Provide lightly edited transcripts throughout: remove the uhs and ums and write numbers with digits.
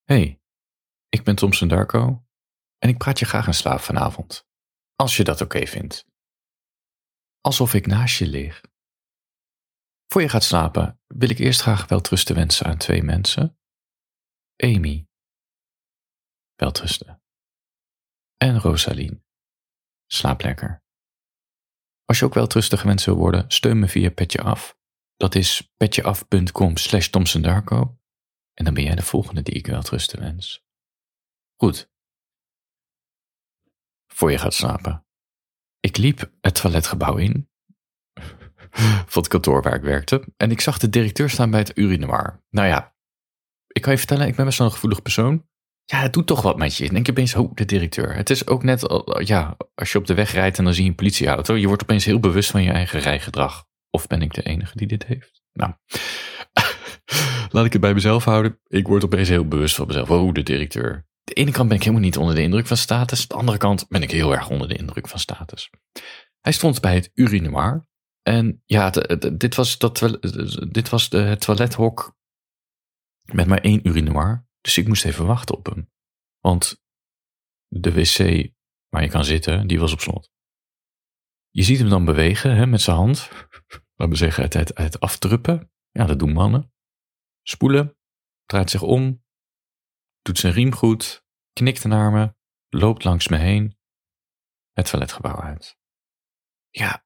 Hey, ik ben Thompson Darko en ik praat je graag in slaap vanavond. Als je dat oké vindt. Alsof ik naast je lig. Voor je gaat slapen wil ik eerst graag welterusten wensen aan 2 mensen. Amy, welterusten. En Rosalien, slaap lekker. Als je ook welterusten gewenst wil worden, steun me via Petje Af. Dat is petjeaf.com/Thompson Darko. En dan ben jij de volgende die ik welterusten wens. Goed. Voor je gaat slapen. Ik liep het toiletgebouw in. Van het kantoor waar ik werkte. En ik zag de directeur staan bij het urinoir. Nou ja, ik kan je vertellen, ik ben best wel een gevoelig persoon. Ja, het doet toch wat met je. Denk je opeens, de directeur. Het is ook net, als je op de weg rijdt en dan zie je een politieauto. Je wordt opeens heel bewust van je eigen rijgedrag. Of ben ik de enige die dit heeft? Nou, laat ik het bij mezelf houden. Ik word opeens heel bewust van mezelf. De directeur. De ene kant ben ik helemaal niet onder de indruk van status. De andere kant ben ik heel erg onder de indruk van status. Hij stond bij het urinoir. En ja, dit was het toilethok met maar 1 urinoir. Dus ik moest even wachten op hem. Want de wc waar je kan zitten, die was op slot. Je ziet hem dan bewegen met zijn hand. Laten we zeggen, het aftruppen. Ja, dat doen mannen. Spoelen, draait zich om, doet zijn riem goed, knikt naar me, loopt langs me heen, het toiletgebouw uit. Ja,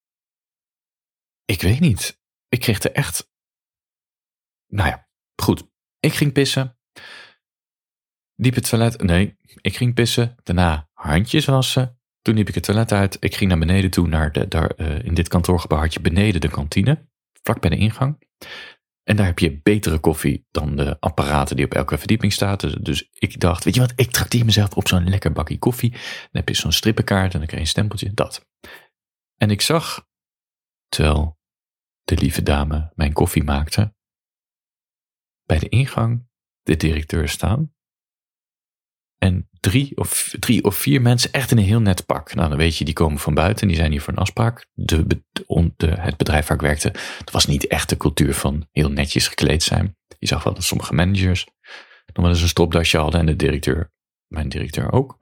ik weet niet. Ik kreeg er echt... Nou ja, goed. Ik ging pissen. Liep het toilet... Nee, ik ging pissen. Daarna handjes wassen. Toen liep ik het toilet uit. Ik ging naar beneden toe. In dit kantoorgebouw had je beneden de kantine. Vlak bij de ingang. En daar heb je betere koffie dan de apparaten die op elke verdieping staan. Dus ik dacht, weet je wat? Ik trakteer mezelf op zo'n lekker bakje koffie. Dan heb je zo'n strippenkaart en dan krijg je een stempeltje. Dat. En ik zag... Terwijl de lieve dame mijn koffie maakte, bij de ingang de directeur staan. En 3 of 4 mensen echt in een heel net pak. Nou, dan weet je, die komen van buiten, die zijn hier voor een afspraak. Het bedrijf waar ik werkte, dat was niet echt de cultuur van heel netjes gekleed zijn. Je zag wel dat sommige managers nog wel eens een stropdasje hadden en de directeur, mijn directeur ook.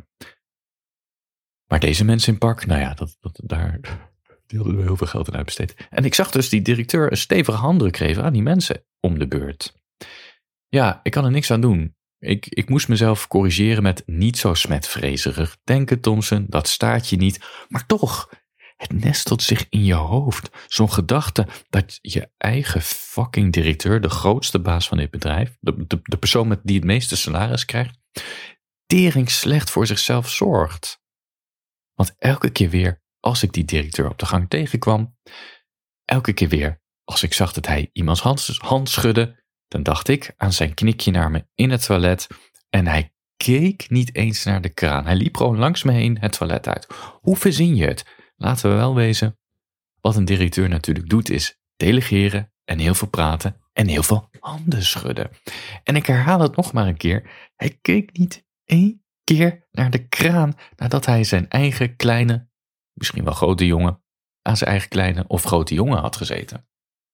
Maar deze mensen in pak, nou ja, die hadden er heel veel geld aan uitbesteed. En ik zag dus die directeur een stevige handdruk geven aan die mensen om de beurt. Ja, ik kan er niks aan doen. Ik moest mezelf corrigeren met niet zo smetvrezerig denken, Thompson. Dat staat je niet. Maar toch, het nestelt zich in je hoofd. Zo'n gedachte dat je eigen fucking directeur, de grootste baas van dit bedrijf, de persoon die het meeste salaris krijgt, tering slecht voor zichzelf zorgt. Want elke keer weer, als ik die directeur op de gang tegenkwam, elke keer weer, als ik zag dat hij iemands hand schudde, dan dacht ik aan zijn knikje naar me in het toilet en hij keek niet eens naar de kraan. Hij liep gewoon langs me heen het toilet uit. Hoe verzin je het? Laten we wel wezen. Wat een directeur natuurlijk doet is delegeren en heel veel praten en heel veel handen schudden. En ik herhaal het nog maar een keer. Hij keek niet 1 keer naar de kraan nadat hij zijn eigen kleine, misschien wel grote jongen, aan zijn eigen kleine of grote jongen had gezeten.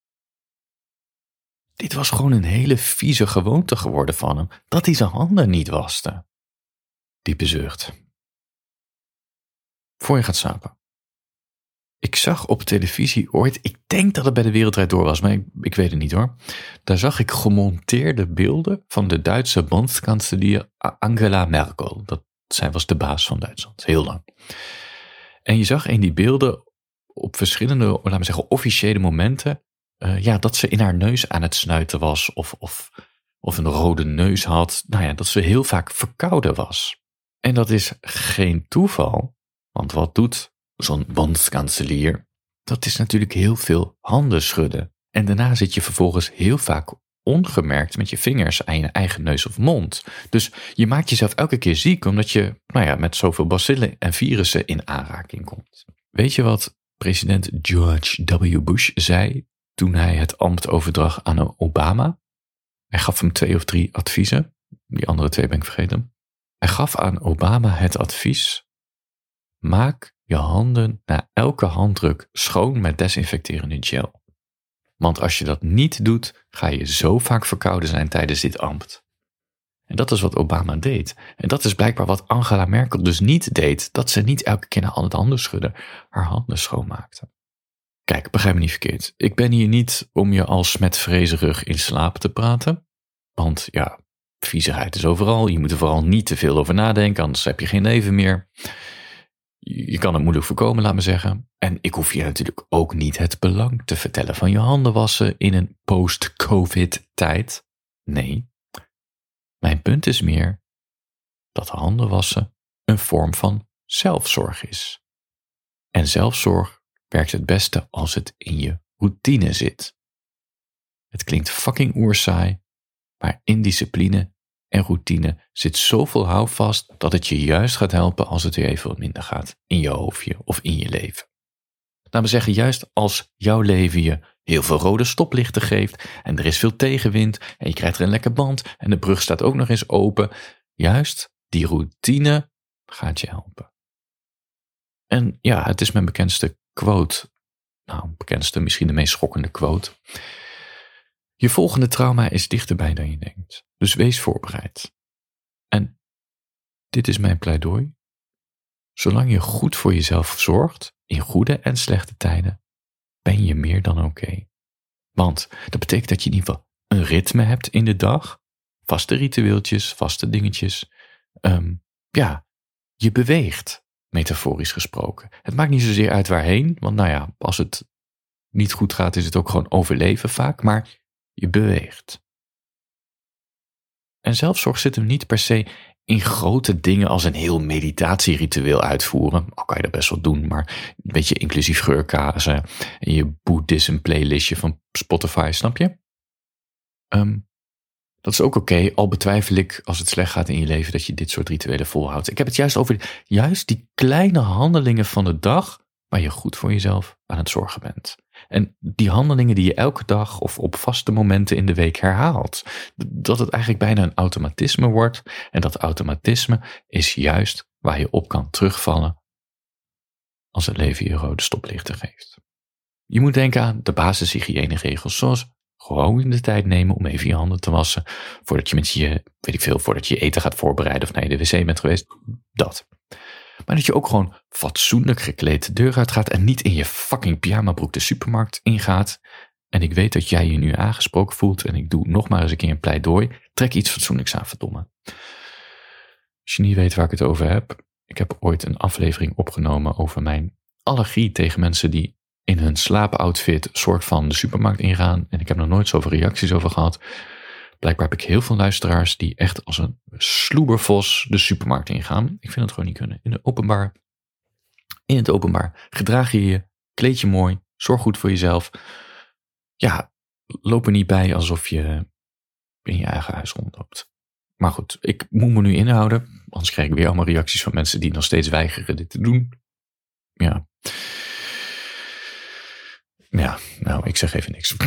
Dit was gewoon een hele vieze gewoonte geworden van hem, dat hij zijn handen niet waste. Diepe zucht. Voor je gaat slapen. Ik zag op televisie ooit, ik denk dat het bij De Wereld Draait Door was, maar ik weet het niet hoor. Daar zag ik gemonteerde beelden van de Duitse bondskanselier Angela Merkel. Zij was de baas van Duitsland, heel lang. En je zag in die beelden op verschillende, laten we zeggen, officiële momenten, dat ze in haar neus aan het snuiten was of een rode neus had. Nou ja, dat ze heel vaak verkouden was. En dat is geen toeval, want wat doet zo'n bondskanselier? Dat is natuurlijk heel veel handen schudden. En daarna zit je vervolgens heel vaak ongemerkt met je vingers aan je eigen neus of mond. Dus je maakt jezelf elke keer ziek omdat je met zoveel bacillen en virussen in aanraking komt. Weet je wat president George W. Bush zei toen hij het ambt overdrag aan Obama? Hij gaf hem 2 of 3 adviezen. Die andere 2 ben ik vergeten. Hij gaf aan Obama het advies: maak je handen na elke handdruk schoon met desinfecterende gel. Want als je dat niet doet, ga je zo vaak verkouden zijn tijdens dit ambt. En dat is wat Obama deed. En dat is blijkbaar wat Angela Merkel dus niet deed. Dat ze niet elke keer naar al het handen schudden, haar handen schoonmaakte. Kijk, begrijp me niet verkeerd. Ik ben hier niet om je als smetvrezerig in slaap te praten. Want ja, viezigheid is overal. Je moet er vooral niet te veel over nadenken, anders heb je geen leven meer. Je kan het moeilijk voorkomen, laat me zeggen. En ik hoef je natuurlijk ook niet het belang te vertellen van je handen wassen in een post-COVID-tijd. Nee. Mijn punt is meer dat handen wassen een vorm van zelfzorg is. En zelfzorg werkt het beste als het in je routine zit. Het klinkt fucking oersaai, maar in discipline en routine zit zoveel houvast dat het je juist gaat helpen als het weer even wat minder gaat in je hoofdje of in je leven. Laten we zeggen, juist als jouw leven je heel veel rode stoplichten geeft en er is veel tegenwind en je krijgt er een lekker band en de brug staat ook nog eens open, juist die routine gaat je helpen. En ja, het is mijn bekendste quote, bekendste, misschien de meest schokkende quote. Je volgende trauma is dichterbij dan je denkt, dus wees voorbereid. En dit is mijn pleidooi. Zolang je goed voor jezelf zorgt, in goede en slechte tijden, ben je meer dan oké. Want dat betekent dat je in ieder geval een ritme hebt in de dag, vaste ritueeltjes, vaste dingetjes. Je beweegt, metaforisch gesproken. Het maakt niet zozeer uit waarheen, want als het niet goed gaat, is het ook gewoon overleven vaak, maar je beweegt. En zelfzorg zit hem niet per se in grote dingen als een heel meditatieritueel uitvoeren. Al kan je dat best wel doen, maar een beetje inclusief geurkazen en je boeddhism playlistje van Spotify, snap je? Dat is ook oké, al betwijfel ik als het slecht gaat in je leven dat je dit soort rituelen volhoudt. Ik heb het juist over die kleine handelingen van de dag waar je goed voor jezelf aan het zorgen bent. En die handelingen die je elke dag of op vaste momenten in de week herhaalt. Dat het eigenlijk bijna een automatisme wordt. En dat automatisme is juist waar je op kan terugvallen als het leven je rode stoplichten geeft. Je moet denken aan de basishygiëneregels, zoals gewoon de tijd nemen om even je handen te wassen voordat je voordat je eten gaat voorbereiden of naar je de wc bent geweest. Dat. Maar dat je ook gewoon fatsoenlijk gekleed de deur uitgaat en niet in je fucking pyjamabroek de supermarkt ingaat. En ik weet dat jij je nu aangesproken voelt en ik doe nog maar eens een keer een pleidooi. Trek iets fatsoenlijks aan, verdomme. Als je niet weet waar ik het over heb, ik heb ooit een aflevering opgenomen over mijn allergie tegen mensen die in hun slaapoutfit soort van de supermarkt ingaan. En ik heb nog nooit zoveel reacties over gehad. Blijkbaar heb ik heel veel luisteraars die echt als een sloebervos de supermarkt ingaan. Ik vind het gewoon niet kunnen. In het openbaar gedraag je je, kleed je mooi, zorg goed voor jezelf. Ja, loop er niet bij alsof je in je eigen huis rondloopt. Maar goed, ik moet me nu inhouden, anders krijg ik weer allemaal reacties van mensen die nog steeds weigeren dit te doen. Ja, nou, ik zeg even niks.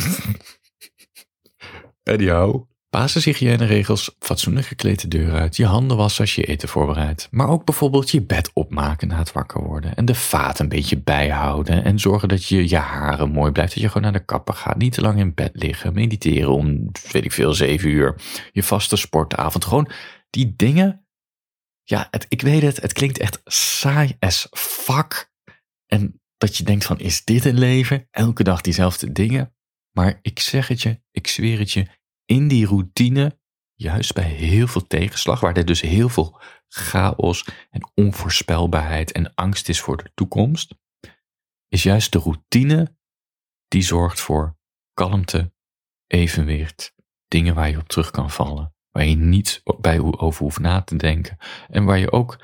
Anyhow. Basishygiëneregels, fatsoenlijk gekleed de deur uit, je handen wassen als je eten voorbereidt. Maar ook bijvoorbeeld je bed opmaken na het wakker worden. En de vaat een beetje bijhouden. En zorgen dat je haren mooi blijft. Dat je gewoon naar de kapper gaat. Niet te lang in bed liggen. Mediteren om, 7 uur. Je vaste sportavond. Gewoon die dingen. Ja, ik weet het. Het klinkt echt saai as fuck. En dat je denkt van, is dit een leven? Elke dag diezelfde dingen. Maar ik zeg het je, ik zweer het je. In die routine, juist bij heel veel tegenslag, waar er dus heel veel chaos en onvoorspelbaarheid en angst is voor de toekomst, is juist de routine die zorgt voor kalmte, evenwicht, dingen waar je op terug kan vallen, waar je niet over hoeft na te denken en waar je ook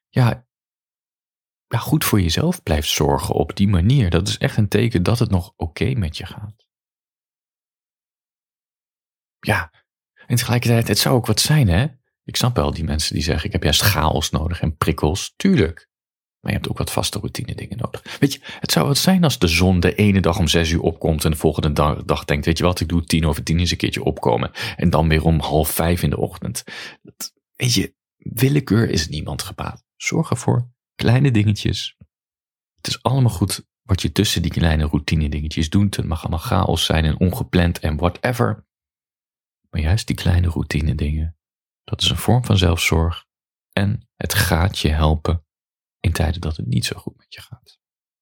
goed voor jezelf blijft zorgen op die manier. Dat is echt een teken dat het nog oké met je gaat. Ja, en tegelijkertijd, het zou ook wat zijn, hè? Ik snap wel die mensen die zeggen, ik heb juist chaos nodig en prikkels. Tuurlijk. Maar je hebt ook wat vaste routine dingen nodig. Weet je, het zou wat zijn als de zon de ene dag om 6 uur opkomt en de volgende dag denkt, weet je wat, ik doe 10:10 eens een keertje opkomen. En dan weer om 4:30 in de ochtend. Weet je, willekeur is niemand gebaat. Zorg ervoor, kleine dingetjes. Het is allemaal goed wat je tussen die kleine routine dingetjes doet. Het mag allemaal chaos zijn en ongepland en whatever. Maar juist die kleine routine dingen, Dat is een vorm van zelfzorg. En het gaat je helpen in tijden dat het niet zo goed met je gaat.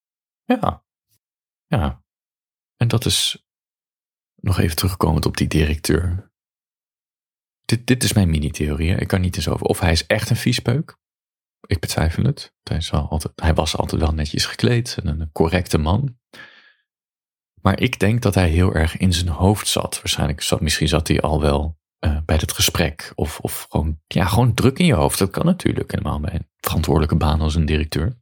Ja. En dat is, nog even terugkomend op die directeur. Dit is mijn mini-theorie. Ik kan niet eens over of hij is echt een viespeuk. Ik betwijfel het. Hij was altijd wel netjes gekleed en een correcte man. Maar ik denk dat hij heel erg in zijn hoofd zat. Misschien zat hij al wel bij het gesprek. Of gewoon druk in je hoofd. Dat kan natuurlijk helemaal bij een verantwoordelijke baan als een directeur.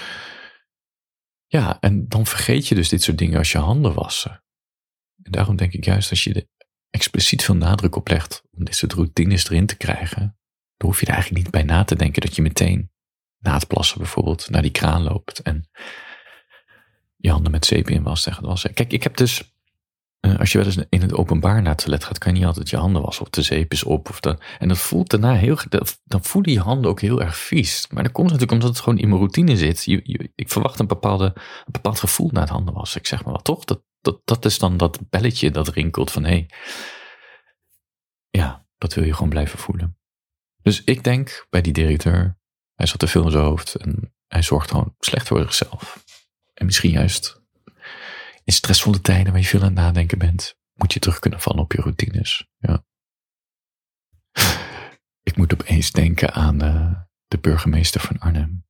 Ja, en dan vergeet je dus dit soort dingen als je handen wassen. En daarom denk ik juist als je er expliciet veel nadruk op legt om dit soort routines erin te krijgen, dan hoef je er eigenlijk niet bij na te denken dat je meteen na het plassen bijvoorbeeld naar die kraan loopt en je handen met zeep in wast en gaat wassen. Kijk, ik heb dus, als je wel eens in het openbaar naar het toilet gaat, kan je niet altijd je handen wassen of de zeep is op. En dat voelt daarna dan voelen je handen ook heel erg vies. Maar dat komt natuurlijk omdat het gewoon in mijn routine zit. Ik verwacht een bepaald gevoel na het handen wassen. Ik zeg maar wat, toch? Dat is dan dat belletje dat rinkelt van hé. Ja, dat wil je gewoon blijven voelen. Dus ik denk bij die directeur, hij zat te veel in zijn hoofd en hij zorgt gewoon slecht voor zichzelf. En misschien juist in stressvolle tijden waar je veel aan het nadenken bent, moet je terug kunnen vallen op je routines. Ja. Ik moet opeens denken aan de burgemeester van Arnhem.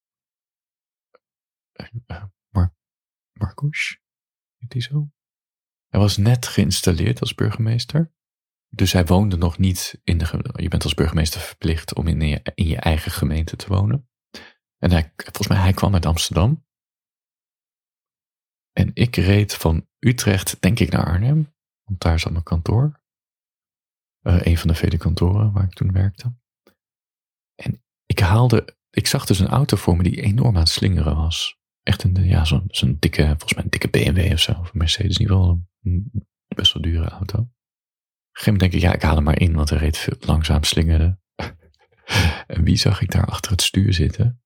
Marcouch? Heet die zo? Hij was net geïnstalleerd als burgemeester. Dus hij woonde nog niet je bent als burgemeester verplicht om in je eigen gemeente te wonen. En volgens mij, hij kwam uit Amsterdam. En ik reed van Utrecht, denk ik, naar Arnhem. Want daar zat mijn kantoor. Een van de vele kantoren waar ik toen werkte. En ik zag dus een auto voor me die enorm aan het slingeren was. Echt zo'n dikke, volgens mij een dikke BMW of zo. Of een Mercedes, in ieder geval een best wel dure auto. Op een gegeven moment denk ik, ik haal hem maar in, want hij reed veel langzaam slingerde. En wie zag ik daar achter het stuur zitten?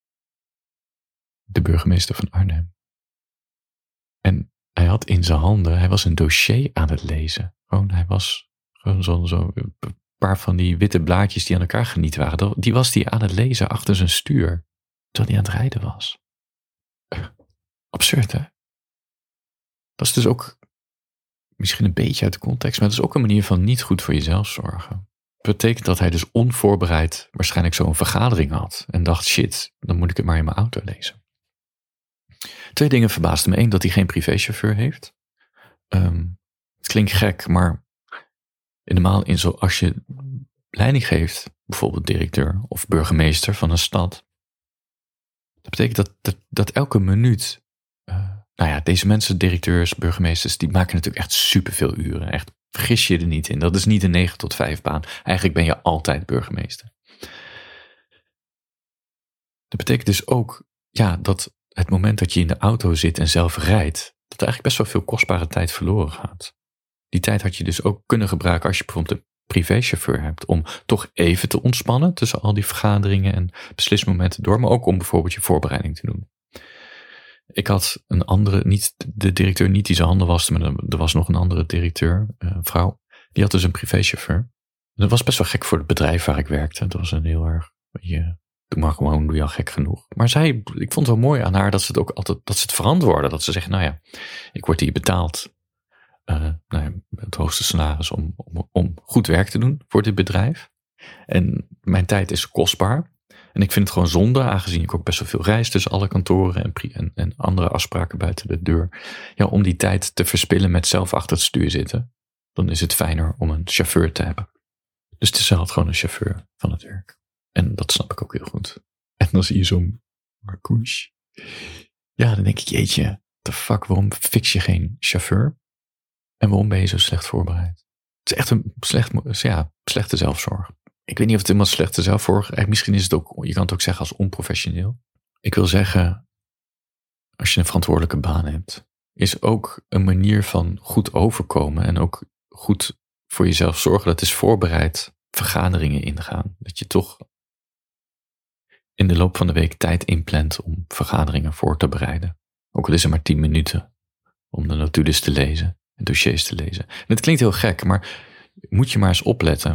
De burgemeester van Arnhem. En hij had in zijn handen, hij was een dossier aan het lezen. Hij was gewoon zo een paar van die witte blaadjes die aan elkaar geniet waren. Die was hij aan het lezen achter zijn stuur, terwijl hij aan het rijden was. Absurd, hè? Dat is dus ook misschien een beetje uit de context, maar dat is ook een manier van niet goed voor jezelf zorgen. Dat betekent dat hij dus onvoorbereid waarschijnlijk zo'n vergadering had en dacht, shit, dan moet ik het maar in mijn auto lezen. 2 dingen verbaasden me. 1, dat hij geen privéchauffeur heeft. Het klinkt gek, maar als je leiding geeft, bijvoorbeeld directeur of burgemeester van een stad, dat betekent dat elke minuut, deze mensen, directeurs, burgemeesters, die maken natuurlijk echt superveel uren. Echt, vergis je er niet in. Dat is niet een 9 tot 5 baan. Eigenlijk ben je altijd burgemeester. Dat betekent dus ook, dat het moment dat je in de auto zit en zelf rijdt, dat er eigenlijk best wel veel kostbare tijd verloren gaat. Die tijd had je dus ook kunnen gebruiken als je bijvoorbeeld een privéchauffeur hebt, om toch even te ontspannen tussen al die vergaderingen en beslismomenten door, maar ook om bijvoorbeeld je voorbereiding te doen. Ik had een andere, niet de directeur niet die zijn handen waste, maar er was nog een andere directeur, een vrouw, die had dus een privéchauffeur. Dat was best wel gek voor het bedrijf waar ik werkte. Dat was een heel erg, doe maar gewoon, doe je al gek genoeg. Maar ik vond het wel mooi aan haar dat ze het ook altijd, dat ze het verantwoordde. Dat ze zegt, ik word hier betaald, het hoogste salaris om goed werk te doen voor dit bedrijf. En mijn tijd is kostbaar. En ik vind het gewoon zonde, aangezien ik ook best wel veel reis tussen alle kantoren en andere afspraken buiten de deur. Ja, om die tijd te verspillen met zelf achter het stuur zitten. Dan is het fijner om een chauffeur te hebben. Dus het is altijd gewoon een chauffeur van het werk. En dat snap ik ook heel goed. En dan zie je zo'n Marcouch. Ja, dan denk ik, jeetje, the fuck, waarom fix je geen chauffeur? En waarom ben je zo slecht voorbereid? Het is echt een slechte zelfzorg. Ik weet niet of het helemaal slechte zelfzorg. Misschien is het ook, je kan het ook zeggen als onprofessioneel. Ik wil zeggen, als je een verantwoordelijke baan hebt, is ook een manier van goed overkomen en ook goed voor jezelf zorgen. Dat is voorbereid vergaderingen ingaan. Dat je toch in de loop van de week tijd inplant om vergaderingen voor te bereiden. Ook al is er maar 10 minuten om de notules te lezen en dossiers te lezen. En het klinkt heel gek, maar moet je maar eens opletten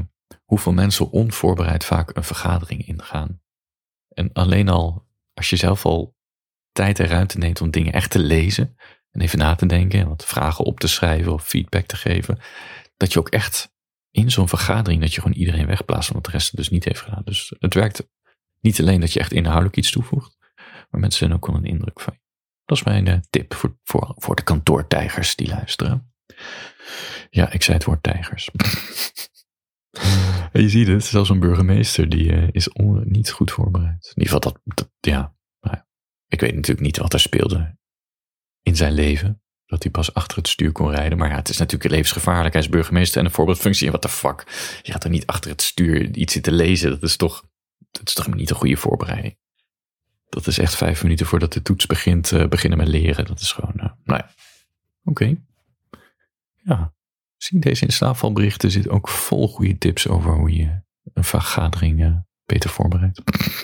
hoeveel mensen onvoorbereid vaak een vergadering ingaan. En alleen al, als je zelf al tijd en ruimte neemt om dingen echt te lezen en even na te denken en wat vragen op te schrijven of feedback te geven, dat je ook echt in zo'n vergadering, dat je gewoon iedereen wegplaatst, omdat de rest het dus niet heeft gedaan. Dus het werkt niet alleen dat je echt inhoudelijk iets toevoegt, maar mensen zijn ook wel een indruk van je. Dat is mijn tip voor de kantoortijgers die luisteren. Ja, ik zei het woord tijgers. En je ziet het, zelfs een burgemeester die is niet goed voorbereid. In ieder geval ik weet natuurlijk niet wat er speelde in zijn leven. Dat hij pas achter het stuur kon rijden. Maar ja, het is natuurlijk levensgevaarlijk. Hij is burgemeester en een voorbeeldfunctie. En what the fuck? Je gaat er niet achter het stuur iets zitten lezen. Dat is toch niet een goede voorbereiding. Dat is echt 5 minuten voordat de toets beginnen met leren. Dat is gewoon, Oké. Ja. Zie, deze instapvalberichten zitten ook vol goede tips over hoe je een vergadering beter voorbereidt.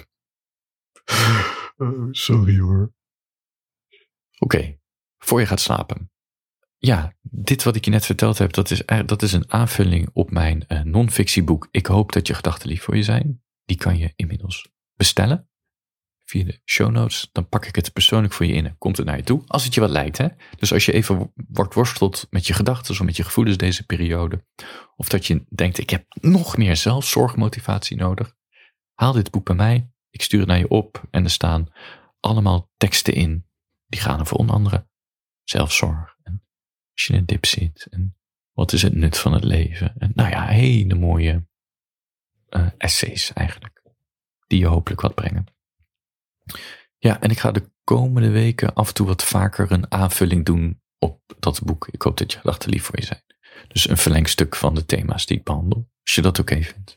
Sorry hoor. Oké, voor je gaat slapen. Ja, dit wat ik je net verteld heb, dat is een aanvulling op mijn non-fictieboek. Ik hoop dat je gedachten lief voor je zijn. Die kan je inmiddels bestellen via de show notes. Dan pak ik het persoonlijk voor je in en komt het naar je toe. Als het je wat lijkt, hè. Dus als je even wordt worstelt met je gedachten of met je gevoelens deze periode. Of dat je denkt, ik heb nog meer zelfzorgmotivatie nodig. Haal dit boek bij mij. Ik stuur het naar je op. En er staan allemaal teksten in. Die gaan over onder andere zelfzorg. En als je in een dip zit. En wat is het nut van het leven. En hele mooie essays eigenlijk. Die je hopelijk wat brengen. Ja, en ik ga de komende weken af en toe wat vaker een aanvulling doen op dat boek. Ik hoop dat je gedachten lief voor je zijn. Dus een verlengstuk van de thema's die ik behandel. Als je dat oké vindt.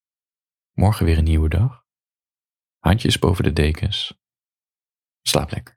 Morgen weer een nieuwe dag. Handjes boven de dekens. Slaap lekker.